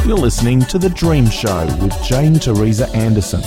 You're listening to The Dream Show with Jane Teresa Anderson.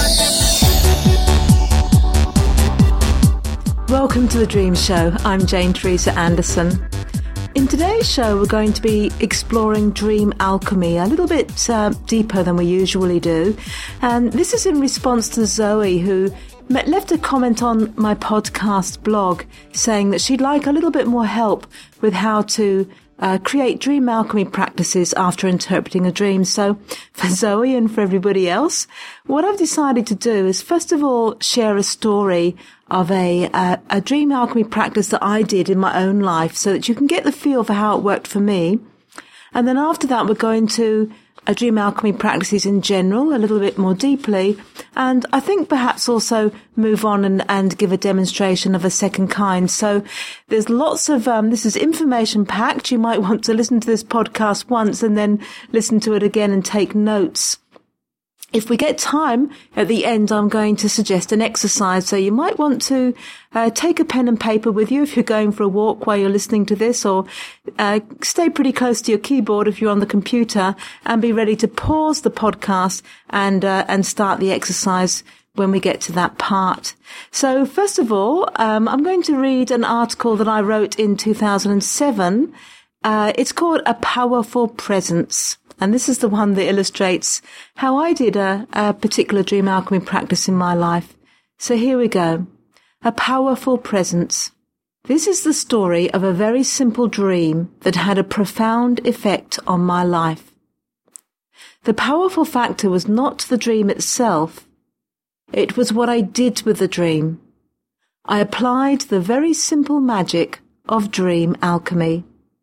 Welcome to The Dream Show. I'm Jane Teresa Anderson. In today's show, we're going to be exploring dream alchemy a little bit deeper than we usually do. And this is in response to Zoe, who left a comment on my podcast blog saying that she'd like a little bit more help with how to create dream alchemy practices after interpreting a dream. So for Zoe and for everybody else, what I've decided to do is first of all share a story of a dream alchemy practice that I did in my own life so that you can get the feel for how it worked for me. And then after that, we're going to dream alchemy practices in general, a little bit more deeply. And I think perhaps also move on and give a demonstration of a second kind. So there's lots of, this is information packed. You might want to listen to this podcast once and then listen to it again and take notes. If we get time at the end, I'm going to suggest an exercise. So you might want to take a pen and paper with you if you're going for a walk while you're listening to this, or stay pretty close to your keyboard if you're on the computer, and be ready to pause the podcast and start the exercise when we get to that part. So first of all, I'm going to read an article that I wrote in 2007. It's called A Powerful Presence. And this is the one that illustrates how I did a particular dream alchemy practice in my life. So here we go. A Powerful Presence. This is the story of a very simple dream that had a profound effect on my life. The powerful factor was not the dream itself. It was what I did with the dream. I applied the very simple magic of dream alchemy.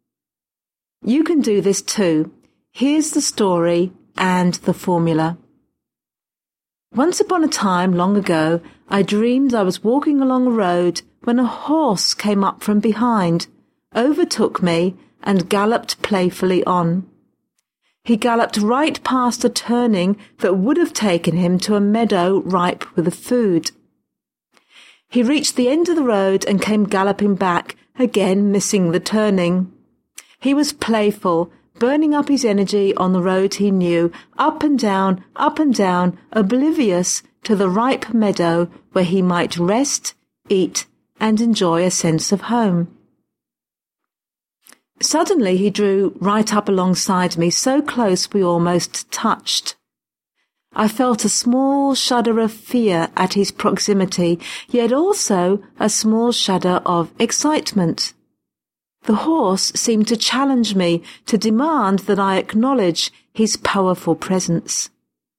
You can do this too. Here's the story and the formula. Once upon a time, long ago, I dreamed I was walking along a road when a horse came up from behind, overtook me, and galloped playfully on. He galloped right past a turning that would have taken him to a meadow ripe with food. He reached the end of the road and came galloping back, again missing the turning. He was playful, burning up his energy on the road he knew, up and down, oblivious to the ripe meadow where he might rest, eat, and enjoy a sense of home. Suddenly he drew right up alongside me, so close we almost touched. I felt a small shudder of fear at his proximity, yet also a small shudder of excitement. The horse seemed to challenge me, to demand that I acknowledge his powerful presence.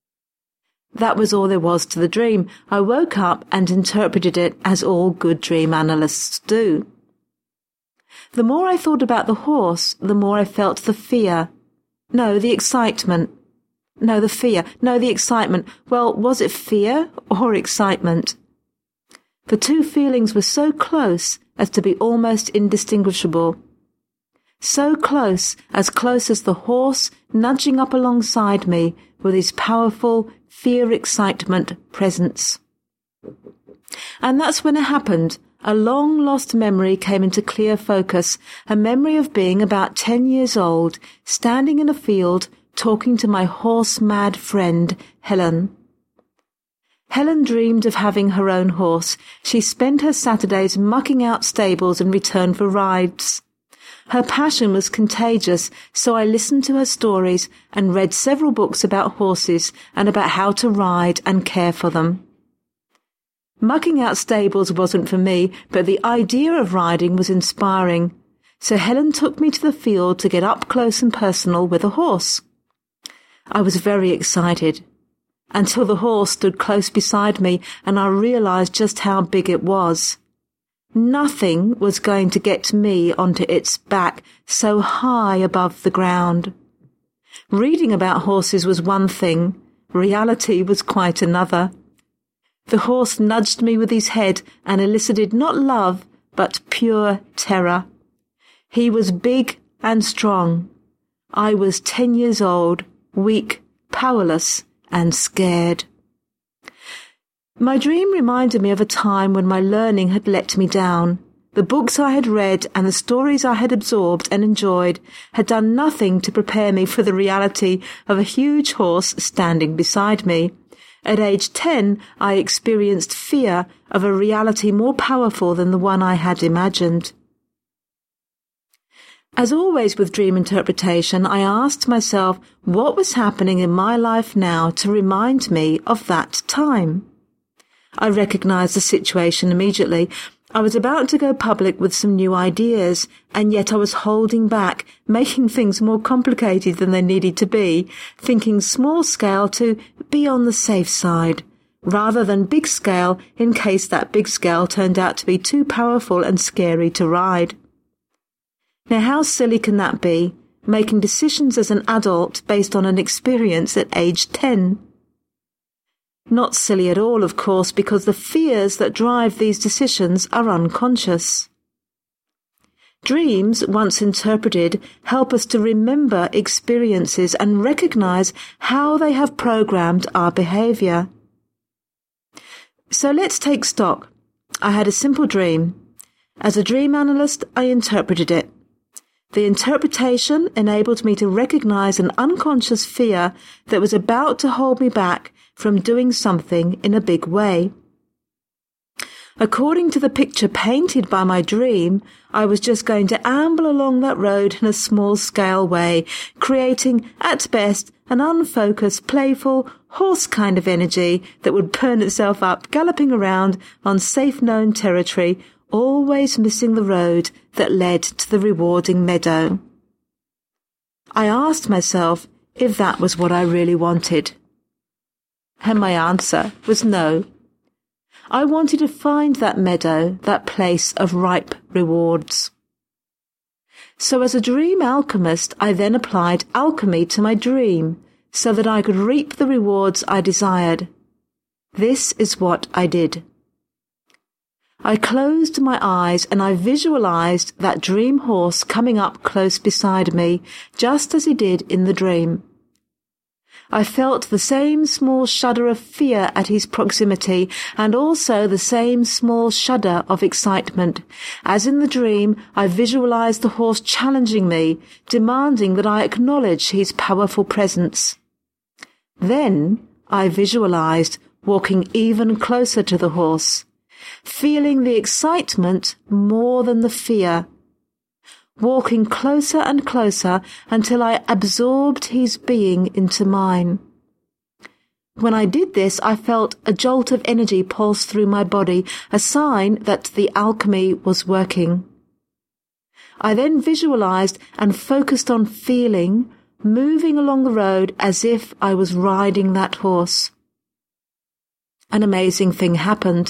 That was all there was to the dream. I woke up and interpreted it as all good dream analysts do. The more I thought about the horse, the more I felt the fear. No, the excitement. No, the fear. No, the excitement. Well, was it fear or excitement? The two feelings were so close as to be almost indistinguishable. So close as the horse nudging up alongside me with his powerful fear-excitement presence. And that's when it happened. A long-lost memory came into clear focus, a memory of being about 10 years old, standing in a field, talking to my horse-mad friend, Helen. Helen dreamed of having her own horse. She spent her Saturdays mucking out stables in return for rides. Her passion was contagious, so I listened to her stories and read several books about horses and about how to ride and care for them. Mucking out stables wasn't for me, but the idea of riding was inspiring, so Helen took me to the field to get up close and personal with a horse. I was very excited, until the horse stood close beside me and I realized just how big it was. Nothing was going to get me onto its back so high above the ground. Reading about horses was one thing, reality was quite another. The horse nudged me with his head and elicited not love, but pure terror. He was big and strong. I was 10 years old, weak, powerless, and scared. My dream reminded me of a time when my learning had let me down. The books I had read and the stories I had absorbed and enjoyed had done nothing to prepare me for the reality of a huge horse standing beside me. At age 10, I experienced fear of a reality more powerful than the one I had imagined. As always with dream interpretation, I asked myself what was happening in my life now to remind me of that time. I recognized the situation immediately. I was about to go public with some new ideas, and yet I was holding back, making things more complicated than they needed to be, thinking small scale to be on the safe side, rather than big scale in case that big scale turned out to be too powerful and scary to ride. Now how silly can that be, making decisions as an adult based on an experience at age 10? Not silly at all, of course, because the fears that drive these decisions are unconscious. Dreams, once interpreted, help us to remember experiences and recognize how they have programmed our behavior. So let's take stock. I had a simple dream. As a dream analyst, I interpreted it. The interpretation enabled me to recognize an unconscious fear that was about to hold me back from doing something in a big way. According to the picture painted by my dream, I was just going to amble along that road in a small-scale way, creating, at best, an unfocused, playful, horse kind of energy that would burn itself up galloping around on safe-known territory, always missing the road that led to the rewarding meadow. I asked myself if that was what I really wanted. And my answer was no. I wanted to find that meadow, that place of ripe rewards. So as a dream alchemist, I then applied alchemy to my dream so that I could reap the rewards I desired. This is what I did. I closed my eyes and I visualized that dream horse coming up close beside me, just as he did in the dream. I felt the same small shudder of fear at his proximity, and also the same small shudder of excitement. As in the dream, I visualized the horse challenging me, demanding that I acknowledge his powerful presence. Then I visualized walking even closer to the horse, feeling the excitement more than the fear, walking closer and closer until I absorbed his being into mine. When I did this, I felt a jolt of energy pulse through my body, a sign that the alchemy was working. I then visualized and focused on feeling, moving along the road as if I was riding that horse. An amazing thing happened.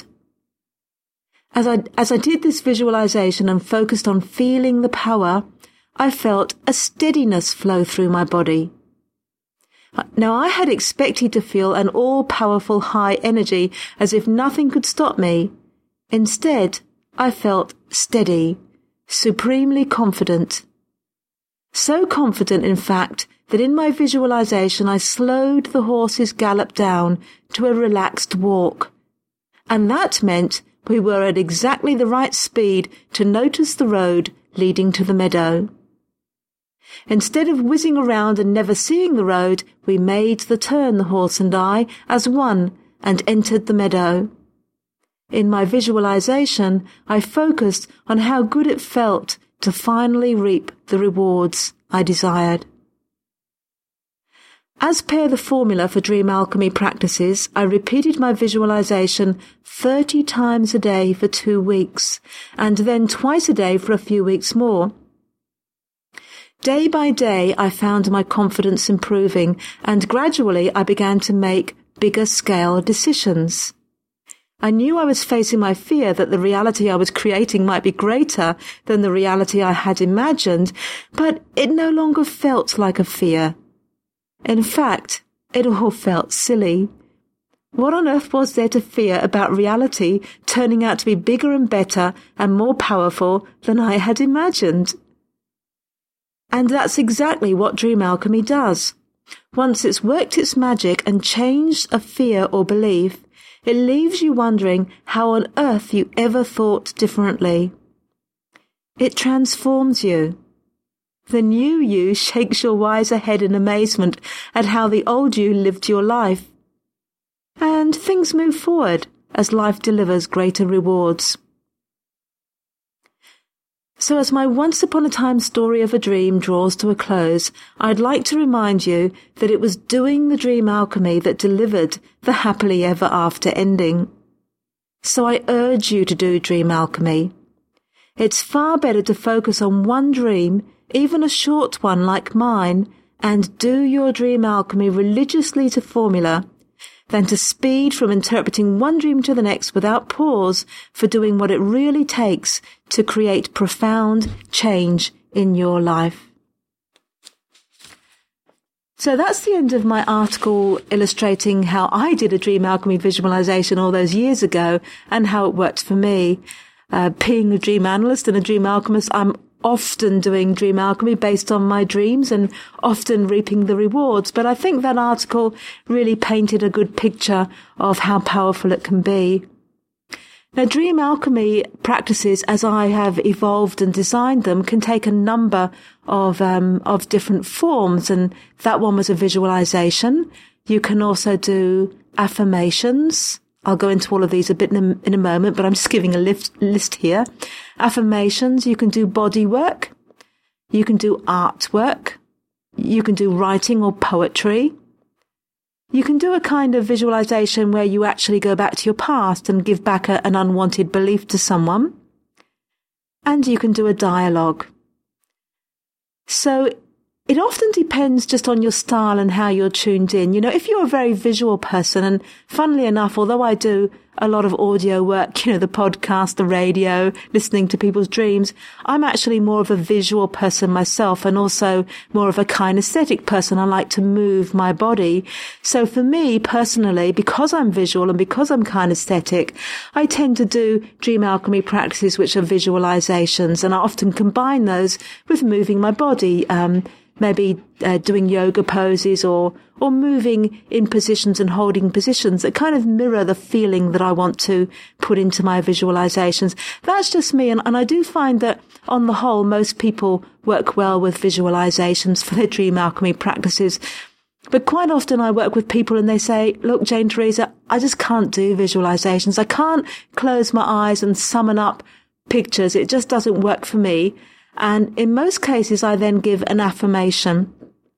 As I did this visualization and focused on feeling the power, I felt a steadiness flow through my body. Now, I had expected to feel an all-powerful high energy as if nothing could stop me. Instead, I felt steady, supremely confident. So confident, in fact, that in my visualization I slowed the horse's gallop down to a relaxed walk. And that meant we were at exactly the right speed to notice the road leading to the meadow. Instead of whizzing around and never seeing the road, we made the turn, the horse and I, as one, and entered the meadow. In my visualization, I focused on how good it felt to finally reap the rewards I desired. As per the formula for dream alchemy practices, I repeated my visualization 30 times a day for 2 weeks, and then twice a day for a few weeks more. Day by day, I found my confidence improving, and gradually I began to make bigger scale decisions. I knew I was facing my fear that the reality I was creating might be greater than the reality I had imagined, but it no longer felt like a fear. In fact, it all felt silly. What on earth was there to fear about reality turning out to be bigger and better and more powerful than I had imagined? And that's exactly what dream alchemy does. Once it's worked its magic and changed a fear or belief, it leaves you wondering how on earth you ever thought differently. It transforms you. The new you shakes your wiser head in amazement at how the old you lived your life. And things move forward as life delivers greater rewards. So as my once upon a time story of a dream draws to a close, I'd like to remind you that it was doing the dream alchemy that delivered the happily ever after ending. So I urge you to do dream alchemy. It's far better to focus on one dream, even a short one like mine, and do your dream alchemy religiously to formula, than to speed from interpreting one dream to the next without pause for doing what it really takes to create profound change in your life. So that's the end of my article illustrating how I did a dream alchemy visualization all those years ago and how it worked for me. Being a dream analyst and a dream alchemist, I'm often doing dream alchemy based on my dreams and often reaping the rewards. But I think that article really painted a good picture of how powerful it can be. Now, dream alchemy practices, as I have evolved and designed them, can take a number of different forms. And that one was a visualization. You can also do affirmations. I'll go into all of these a bit in a moment, but I'm just giving a list here. Affirmations, you can do body work, you can do artwork, you can do writing or poetry. You can do a kind of visualization where you actually go back to your past and give back an unwanted belief to someone. And you can do a dialogue. So it often depends just on your style and how you're tuned in. You know, if you're a very visual person, and funnily enough, although I do a lot of audio work, you know, the podcast, the radio, listening to people's dreams, I'm actually more of a visual person myself and also more of a kinesthetic person. I like to move my body. So for me personally, because I'm visual and because I'm kinesthetic, I tend to do dream alchemy practices which are visualizations, and I often combine those with moving my body, maybe doing yoga poses or moving in positions and holding positions that kind of mirror the feeling that I want to put into my visualizations. That's just me. And I do find that on the whole, most people work well with visualizations for their dream alchemy practices. But quite often I work with people and they say, look, Jane Teresa, I just can't do visualizations. I can't close my eyes and summon up pictures. It just doesn't work for me. And in most cases, I then give an affirmation.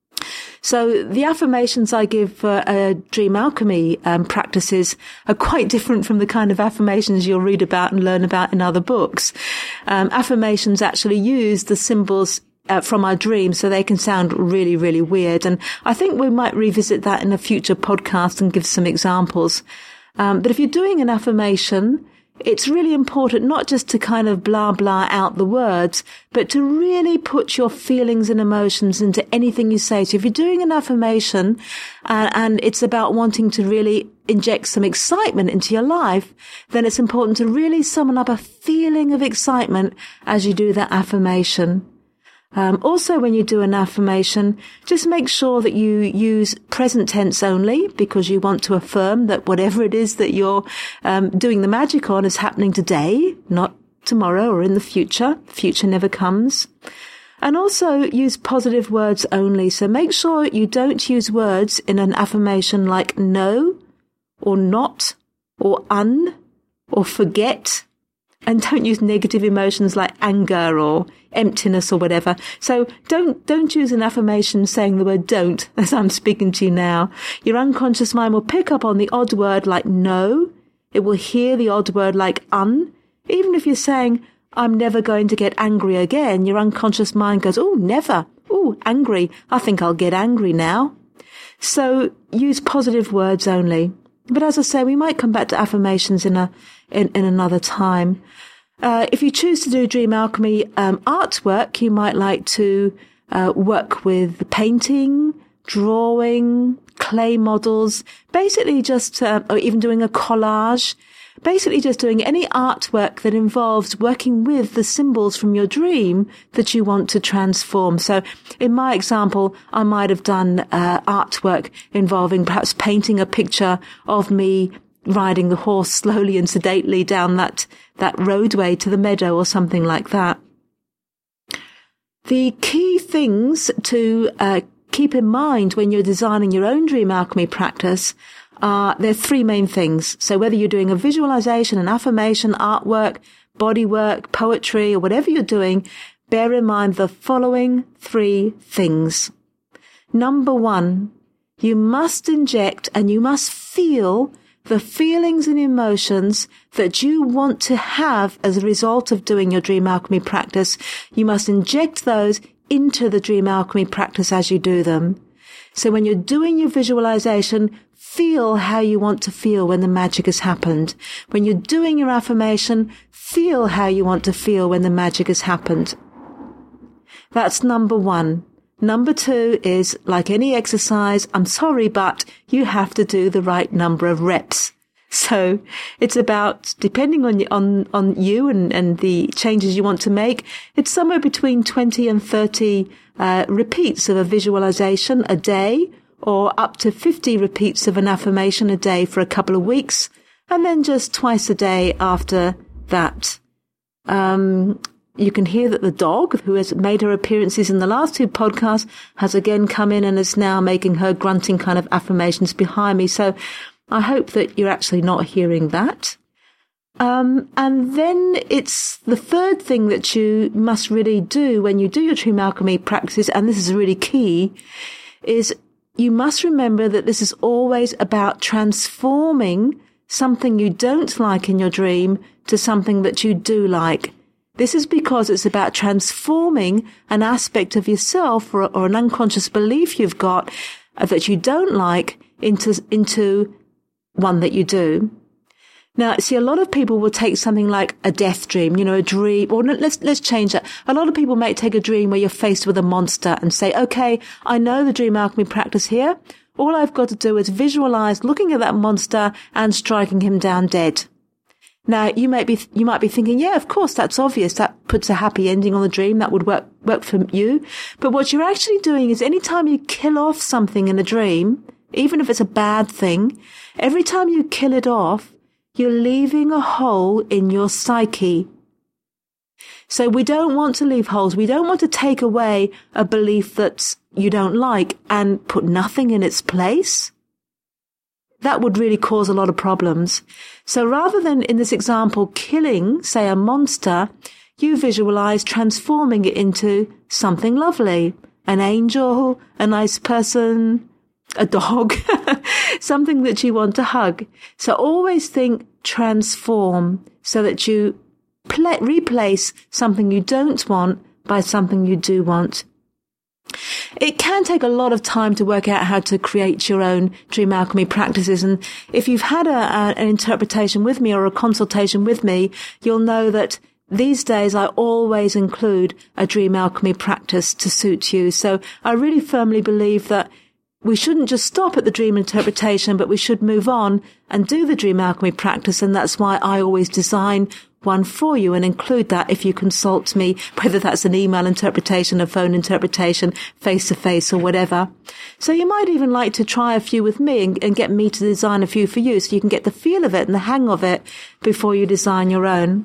So the affirmations I give for dream alchemy practices are quite different from the kind of affirmations you'll read about and learn about in other books. Affirmations actually use the symbols from our dreams, so they can sound really, really weird. And I think we might revisit that in a future podcast and give some examples. But if you're doing an affirmation, it's really important not just to kind of blah, blah out the words, but to really put your feelings and emotions into anything you say. So if you're doing an affirmation and it's about wanting to really inject some excitement into your life, then it's important to really summon up a feeling of excitement as you do that affirmation. Also, when you do an affirmation, just make sure that you use present tense only, because you want to affirm that whatever it is that you're doing the magic on is happening today, not tomorrow or in the future. Future never comes. And also use positive words only. So make sure you don't use words in an affirmation like no, or not, or or forget. And don't use negative emotions like anger or emptiness or whatever. So don't use an affirmation saying the word don't as I'm speaking to you now. Your unconscious mind will pick up on the odd word like no. It will hear the odd word like Even if you're saying, I'm never going to get angry again, your unconscious mind goes, oh, never. Oh, angry. I think I'll get angry now. So use positive words only. But as I say, we might come back to affirmations in another time. If you choose to do dream alchemy artwork, you might like to work with painting, drawing, clay models, basically just, or even doing a collage, basically just doing any artwork that involves working with the symbols from your dream that you want to transform. So in my example, I might have done artwork involving perhaps painting a picture of me riding the horse slowly and sedately down that roadway to the meadow or something like that. The key things to keep in mind when you're designing your own dream alchemy practice there are three main things. So whether you're doing a visualization, an affirmation, artwork, body work, poetry, or whatever you're doing, bear in mind the following three things. Number one, you must inject and you must feel the feelings and emotions that you want to have as a result of doing your dream alchemy practice. You must inject those into the dream alchemy practice as you do them. So when you're doing your visualization, feel how you want to feel when the magic has happened. When you're doing your affirmation, feel how you want to feel when the magic has happened. That's number one. Number two is, like any exercise, I'm sorry, but you have to do the right number of reps. So it's about, depending on you and the changes you want to make, it's somewhere between 20 and 30 repeats of a visualization a day, or up to 50 repeats of an affirmation a day for a couple of weeks, and then just twice a day after that. You can hear that the dog, who has made her appearances in the last two podcasts, has again come in and is now making her grunting kind of affirmations behind me. So I hope that you're actually not hearing that. And then it's the third thing that you must really do when you do your dream alchemy practices, and this is really key, is you must remember that this is always about transforming something you don't like in your dream to something that you do like. This is because it's about transforming an aspect of yourself or an unconscious belief you've got that you don't like into one that you do. Now, see, a lot of people will take something like a death dream, a dream, or let's change that. A lot of people may take a dream where you're faced with a monster and say, okay, I know the dream alchemy practice here. All I've got to do is visualize looking at that monster and striking him down dead. Now, you might be thinking, yeah, of course, that's obvious. That puts a happy ending on the dream. That would work for you. But what you're actually doing is anytime you kill off something in a dream, even if it's a bad thing, every time you kill it off, you're leaving a hole in your psyche. So we don't want to leave holes. We don't want to take away a belief that you don't like and put nothing in its place. That would really cause a lot of problems. So rather than, in this example, killing, say, a monster, you visualize transforming it into something lovely. An angel, a nice person, a dog, something that you want to hug. So always think transform so that you replace something you don't want by something you do want. It can take a lot of time to work out how to create your own dream alchemy practices. And if you've had an interpretation with me or a consultation with me, you'll know that these days I always include a dream alchemy practice to suit you. So I really firmly believe that we shouldn't just stop at the dream interpretation, but we should move on and do the dream alchemy practice. And that's why I always design one for you and include that if you consult me, whether that's an email interpretation, a phone interpretation, face-to-face or whatever. So you might even like to try a few with me and get me to design a few for you so you can get the feel of it and the hang of it before you design your own.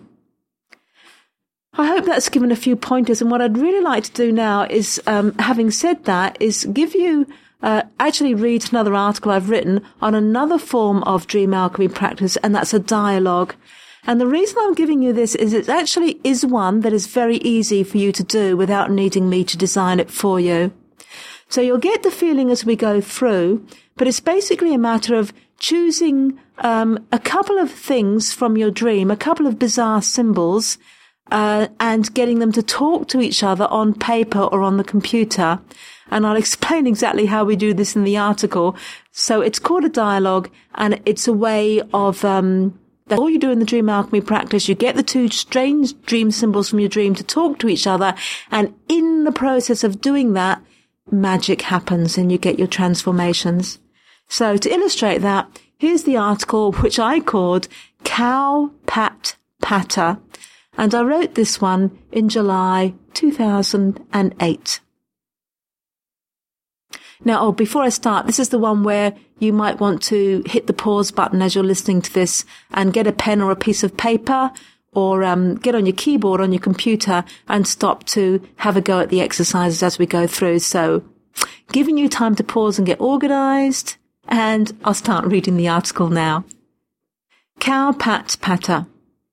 I hope that's given a few pointers. And what I'd really like to do now is, having said that, is give you actually read another article I've written on another form of dream alchemy practice, and that's a dialogue. And the reason I'm giving you this is it actually is one that is very easy for you to do without needing me to design it for you. So you'll get the feeling as we go through, but it's basically a matter of choosing a couple of things from your dream, a couple of bizarre symbols, and getting them to talk to each other on paper or on the computer. And I'll explain exactly how we do this in the article. So it's called a dialogue, and it's a way of that's all you do in the dream alchemy practice. You get the two strange dream symbols from your dream to talk to each other, and in the process of doing that, magic happens and you get your transformations. So to illustrate that, here's the article which I called Cow Pat Patter, and I wrote this one in July 2008. Now, before I start, this is the one where you might want to hit the pause button as you're listening to this and get a pen or a piece of paper, or get on your keyboard on your computer and stop to have a go at the exercises as we go through. So giving you time to pause and get organised, and I'll start reading the article now. Cow pat patter.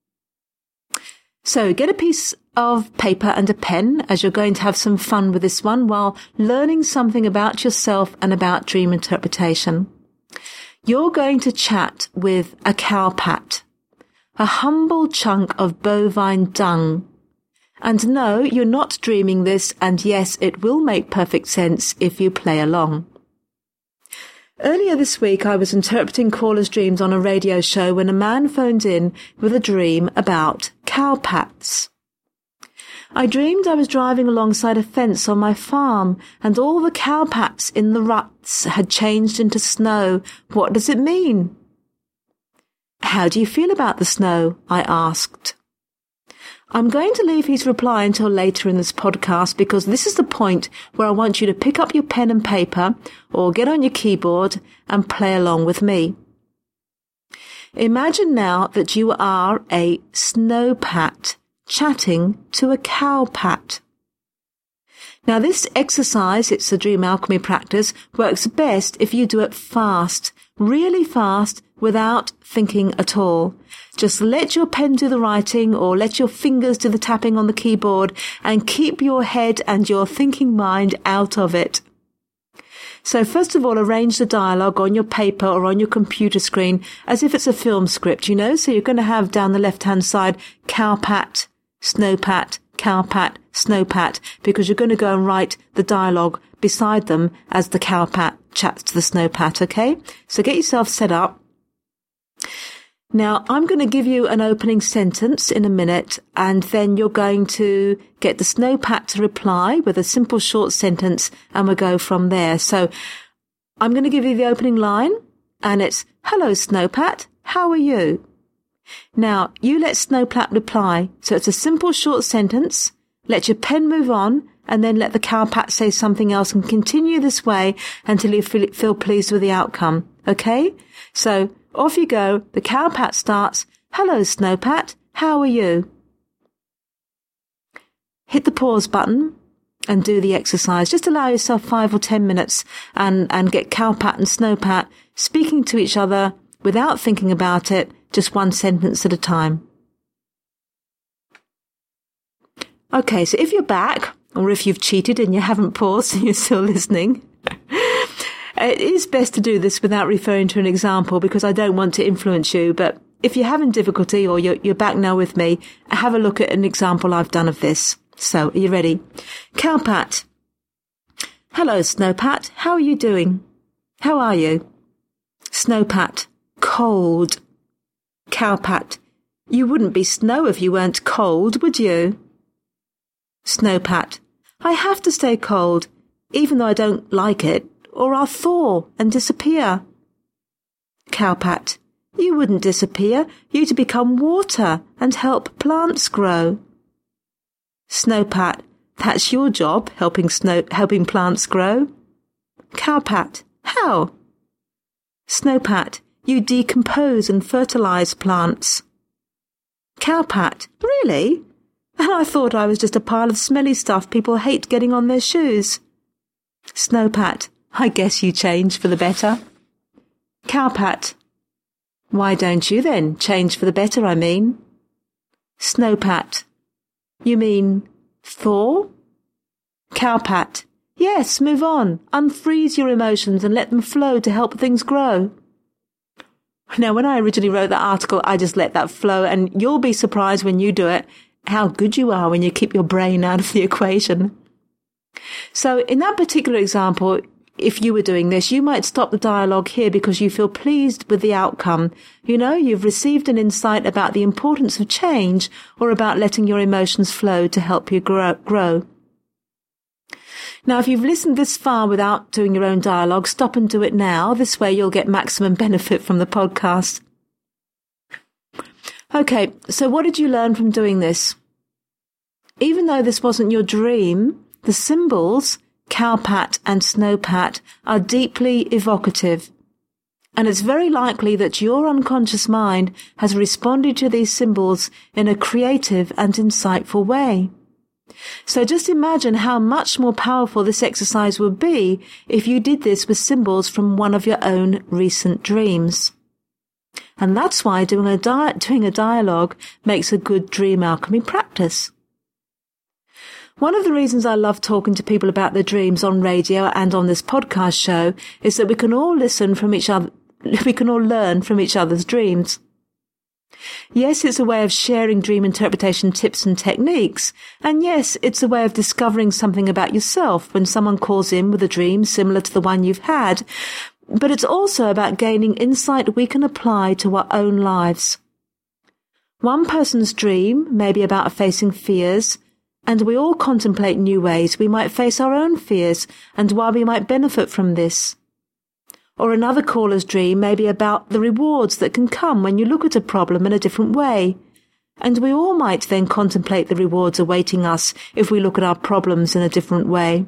So get a piece of paper and a pen, as you're going to have some fun with this one while learning something about yourself and about dream interpretation. You're going to chat with a cowpat, a humble chunk of bovine dung. And no, you're not dreaming this, and yes, it will make perfect sense if you play along. Earlier this week, I was interpreting callers' dreams on a radio show when a man phoned in with a dream about cowpats. I dreamed I was driving alongside a fence on my farm, and all the cowpats in the ruts had changed into snow. What does it mean? How do you feel about the snow? I asked. I'm going to leave his reply until later in this podcast, because this is the point where I want you to pick up your pen and paper or get on your keyboard and play along with me. Imagine now that you are a snowpat chatting to a cowpat. Now this exercise, it's a dream alchemy practice, works best if you do it fast, really fast, without thinking at all. Just let your pen do the writing or let your fingers do the tapping on the keyboard and keep your head and your thinking mind out of it. So first of all, arrange the dialogue on your paper or on your computer screen as if it's a film script, you know? So you're going to have down the left-hand side, cowpat, snowpat, cowpat, snowpat, because you're going to go and write the dialogue beside them as the cowpat chats to the snowpat, okay? So get yourself set up. Now, I'm going to give you an opening sentence in a minute, and then you're going to get the snowpat to reply with a simple short sentence, and we'll go from there. So I'm going to give you the opening line, and it's, "Hello, snowpat, how are you?" Now, you let snowpat reply. So it's a simple short sentence. Let your pen move on, and then let the cowpat say something else, and continue this way until you feel pleased with the outcome. Okay? So off you go. The cowpat starts, "Hello, snowpat, how are you?" Hit the pause button and do the exercise. Just allow yourself 5 or 10 minutes and get cowpat and snowpat speaking to each other without thinking about it, just one sentence at a time. Okay, so if you're back, or if you've cheated and you haven't paused and you're still listening, it is best to do this without referring to an example, because I don't want to influence you. But if you're having difficulty or you're back now with me, have a look at an example I've done of this. So, are you ready? Cowpat. "Hello, snowpat. How are you doing? How are you?" Snowpat. "Cold." Cowpat. "You wouldn't be snow if you weren't cold, would you?" Snowpat. "I have to stay cold, even though I don't like it, or I'll thaw and disappear." Cowpat. "You wouldn't disappear. You'd become water and help plants grow." Snowpat. "That's your job, helping plants grow." Cowpat. "How?" Snowpat. "You decompose and fertilize plants." Cowpat. "Really? And I thought I was just a pile of smelly stuff people hate getting on their shoes." Snowpat. "I guess you change for the better." Cowpat. "Why don't you then change for the better, I mean?" Snowpat. "You mean thaw?" Cowpat. "Yes, move on. Unfreeze your emotions and let them flow to help things grow." Now, when I originally wrote that article, I just let that flow, and you'll be surprised when you do it how good you are when you keep your brain out of the equation. So in that particular example, if you were doing this, you might stop the dialogue here because you feel pleased with the outcome. You know, you've received an insight about the importance of change or about letting your emotions flow to help you grow. Now, if you've listened this far without doing your own dialogue, stop and do it now. This way you'll get maximum benefit from the podcast. Okay, so what did you learn from doing this? Even though this wasn't your dream, the symbols, cowpat and snowpat, are deeply evocative. And it's very likely that your unconscious mind has responded to these symbols in a creative and insightful way. So just imagine how much more powerful this exercise would be if you did this with symbols from one of your own recent dreams. And that's why doing a dialogue makes a good dream alchemy practice. One of the reasons I love talking to people about their dreams on radio and on this podcast show is that we can all learn from each other's dreams. Yes, it's a way of sharing dream interpretation tips and techniques, and yes, it's a way of discovering something about yourself when someone calls in with a dream similar to the one you've had, but it's also about gaining insight we can apply to our own lives. One person's dream may be about facing fears, and we all contemplate new ways we might face our own fears and why we might benefit from this. Or another caller's dream may be about the rewards that can come when you look at a problem in a different way, and we all might then contemplate the rewards awaiting us if we look at our problems in a different way.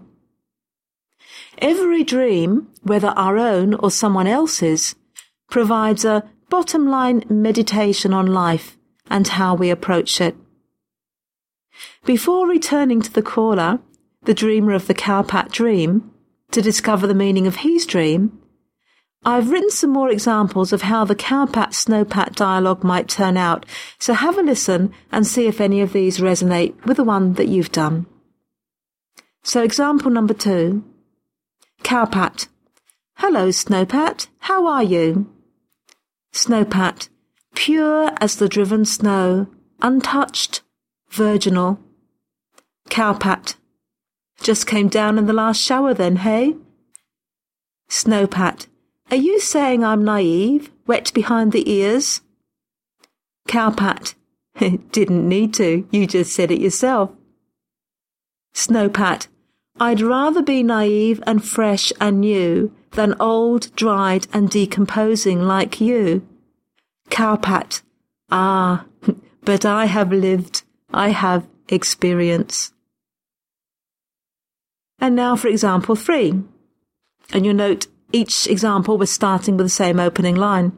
Every dream, whether our own or someone else's, provides a bottom-line meditation on life and how we approach it. Before returning to the caller, the dreamer of the Cowpat dream, to discover the meaning of his dream, I've written some more examples of how the Cowpat Snowpat dialogue might turn out, so have a listen and see if any of these resonate with the one that you've done. So example number 2. Cowpat. Hello, Snowpat. How are you? Snowpat. Pure as the driven snow, untouched, virginal. Cowpat. Just came down in the last shower then, hey? Snowpat. Are you saying I'm naive, wet behind the ears? Cowpat. Didn't need to, you just said it yourself. Snowpat. I'd rather be naive and fresh and new than old, dried and decomposing like you. Cowpat. Ah, but I have lived, I have experience. And now for example 3. And you'll note each example was starting with the same opening line.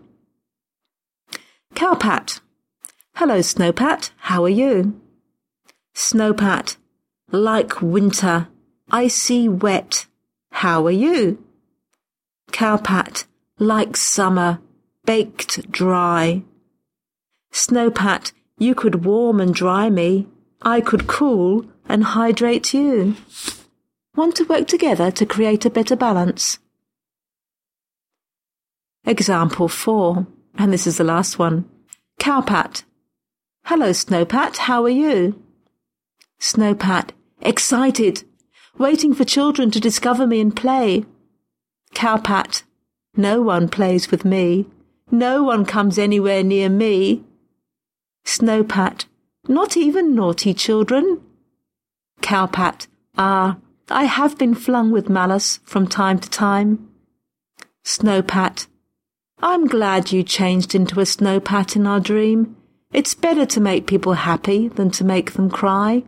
Cowpat. Hello, Snowpat. How are you? Snowpat. Like winter, icy wet. How are you? Cowpat. Like summer, baked dry. Snowpat. You could warm and dry me. I could cool and hydrate you. Want to work together to create a better balance? Example 4, and this is the last one. Cowpat. Hello, Snowpat. How are you? Snowpat. Excited. Waiting for children to discover me and play. Cowpat. No one plays with me. No one comes anywhere near me. Snowpat. Not even naughty children. Cowpat. Ah, I have been flung with malice from time to time. Snowpat. I'm glad you changed into a snowpat in our dream. It's better to make people happy than to make them cry.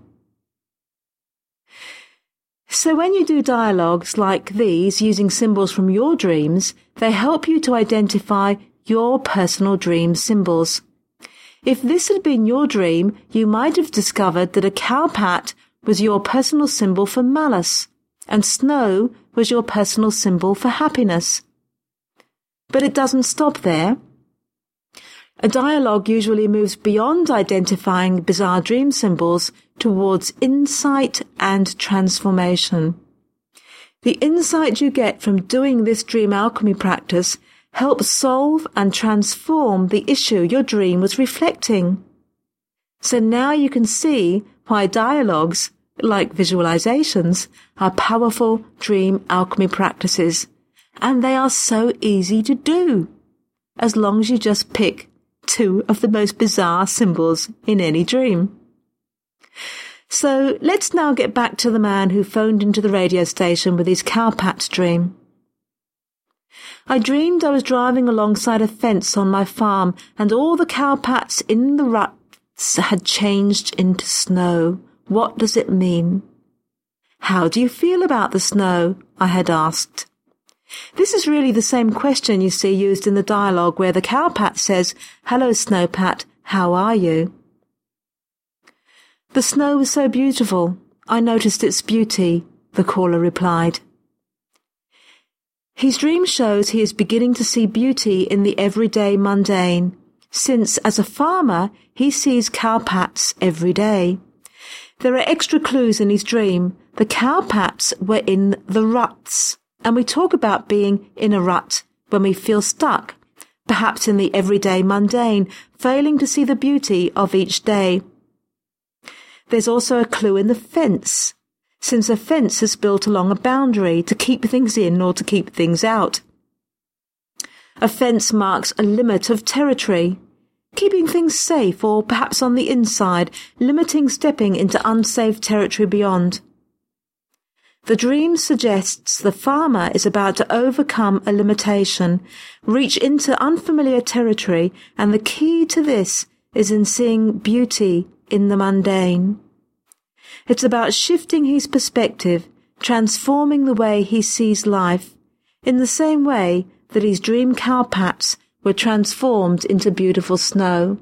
So when you do dialogues like these using symbols from your dreams, they help you to identify your personal dream symbols. If this had been your dream, you might have discovered that a cowpat was your personal symbol for malice, and snow was your personal symbol for happiness. But it doesn't stop there. A dialogue usually moves beyond identifying bizarre dream symbols towards insight and transformation. The insight you get from doing this dream alchemy practice helps solve and transform the issue your dream was reflecting. So now you can see why dialogues, like visualizations, are powerful dream alchemy practices. And they are so easy to do, as long as you just pick 2 of the most bizarre symbols in any dream. So let's now get back to the man who phoned into the radio station with his cowpat dream. I dreamed I was driving alongside a fence on my farm, and all the cowpats in the ruts had changed into snow. What does it mean? How do you feel about the snow? I had asked. This is really the same question you see used in the dialogue where the cowpat says, "Hello, Snowpat, how are you?" "The snow was so beautiful, I noticed its beauty," the caller replied. His dream shows he is beginning to see beauty in the everyday mundane, since as a farmer he sees cowpats every day. There are extra clues in his dream. The cowpats were in the ruts, and we talk about being in a rut when we feel stuck, perhaps in the everyday mundane, failing to see the beauty of each day. There's also a clue in the fence, since a fence is built along a boundary to keep things in or to keep things out. A fence marks a limit of territory, keeping things safe or perhaps on the inside, limiting stepping into unsafe territory beyond. The dream suggests the farmer is about to overcome a limitation, reach into unfamiliar territory, and the key to this is in seeing beauty in the mundane. It's about shifting his perspective, transforming the way he sees life, in the same way that his dream cowpats were transformed into beautiful snow.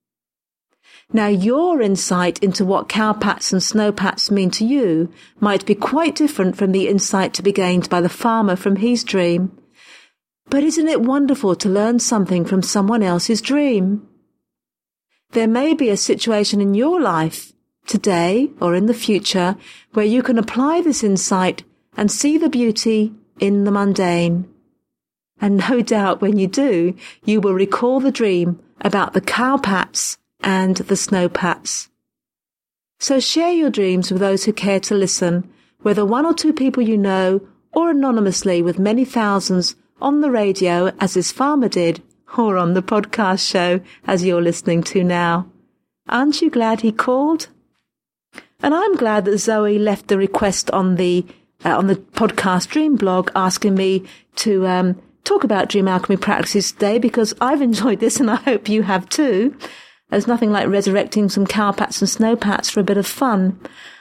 Now, your insight into what cowpats and snowpats mean to you might be quite different from the insight to be gained by the farmer from his dream. But isn't it wonderful to learn something from someone else's dream? There may be a situation in your life, today or in the future, where you can apply this insight and see the beauty in the mundane. And no doubt when you do, you will recall the dream about the cowpats and the snowpats. So share your dreams with those who care to listen, whether one or two people you know, or anonymously with many thousands on the radio, as this farmer did, or on the podcast show, as you're listening to now. Aren't you glad he called? And I'm glad that Zoe left the request on the podcast Dream blog asking me to talk about dream alchemy practices today, because I've enjoyed this and I hope you have too. There's nothing like resurrecting some cowpats and snowpats for a bit of fun.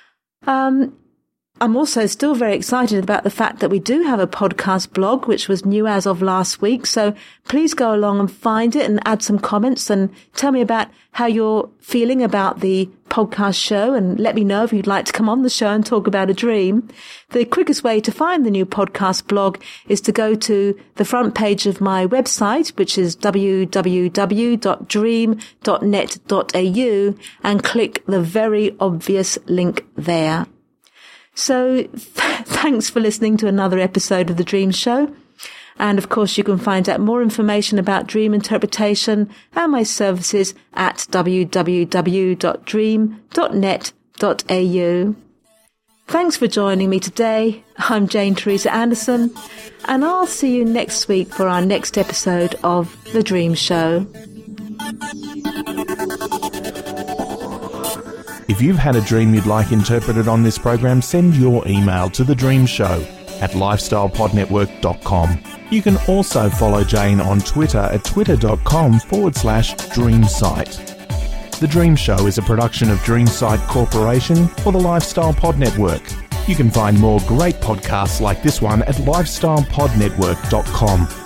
I'm also still very excited about the fact that we do have a podcast blog, which was new as of last week. So please go along and find it and add some comments and tell me about how you're feeling about the podcast show, and let me know if you'd like to come on the show and talk about a dream. The quickest way to find the new podcast blog is to go to the front page of my website, which is www.dream.net.au, and click the very obvious link there. So thanks for listening to another episode of The Dream Show. And of course, you can find out more information about dream interpretation and my services at www.dream.net.au. Thanks for joining me today. I'm Jane Teresa Anderson, and I'll see you next week for our next episode of The Dream Show. If you've had a dream you'd like interpreted on this program, send your email to thedreamshow@lifestylepodnetwork.com. You can also follow Jane on Twitter at twitter.com/dreamsite. The Dream Show is a production of Dreamsite Corporation for the Lifestyle Pod Network. You can find more great podcasts like this one at lifestylepodnetwork.com.